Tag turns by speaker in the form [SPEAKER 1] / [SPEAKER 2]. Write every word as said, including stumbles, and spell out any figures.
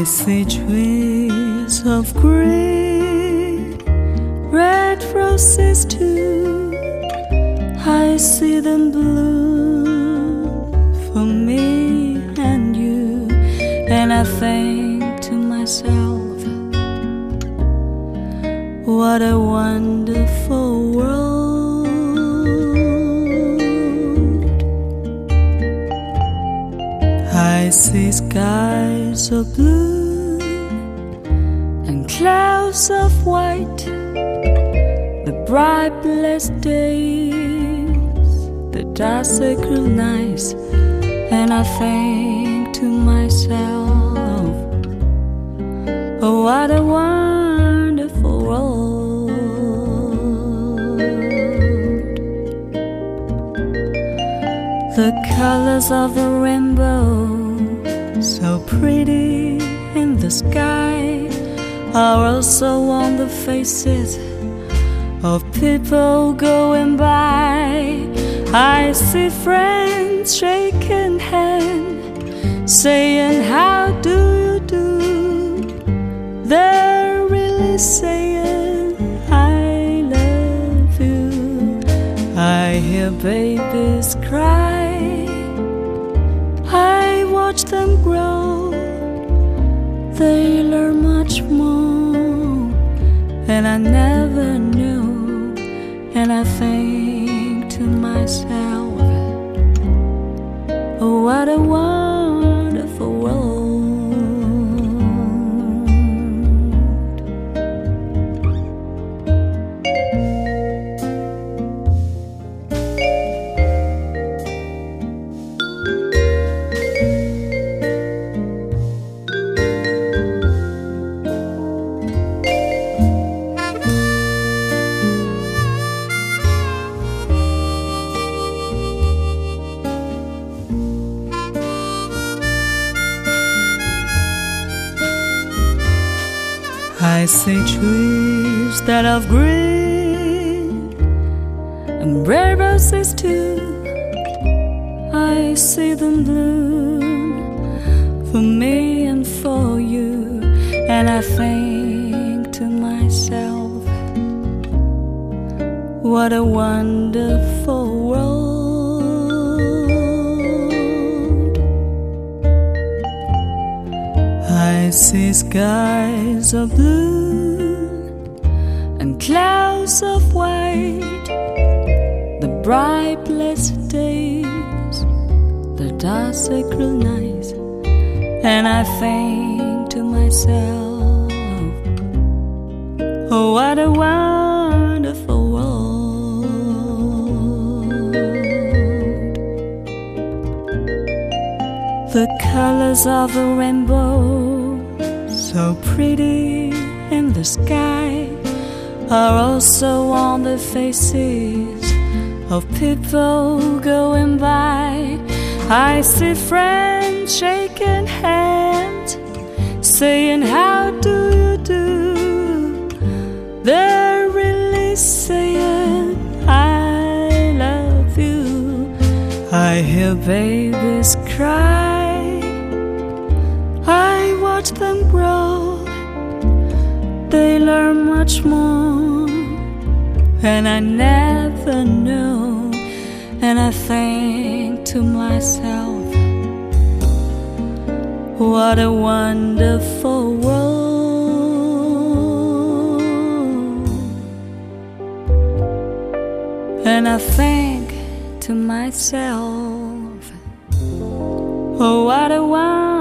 [SPEAKER 1] I see trees of green, red roses too. I see them bloom for me and you, and I think to myself, what a wonderful world. I see skies of blue and clouds of white, the bright blessed days, the dark sacred nights, and I think to myself, oh, what a wonderful world. The colors of the rainbow, so pretty in the sky, are also on the faces of people going by. I see friends shaking hands, saying how do you do. They're really saying I love you. I hear babies cry, I watch them grow. They learn much more, and I never knew. And I think to myself, oh, what a wonderful world. I see trees that are green and red roses too. I see them bloom for me and for you, and I think to myself, what a wonderful world. I see skies of blue and clouds of white, the bright blessed days, the dark sacred nights, and I think to myself, oh, what a wonderful world. The colors of the rainbow, so pretty in the sky, are also on the faces of people going by. I see friends shaking hands, saying how do you do. They're really saying I love you. I hear babies cry, I watch them grow. They learn much more, and I never knew. And I think to myself, what a wonderful world. And I think to myself, oh, what a wonderful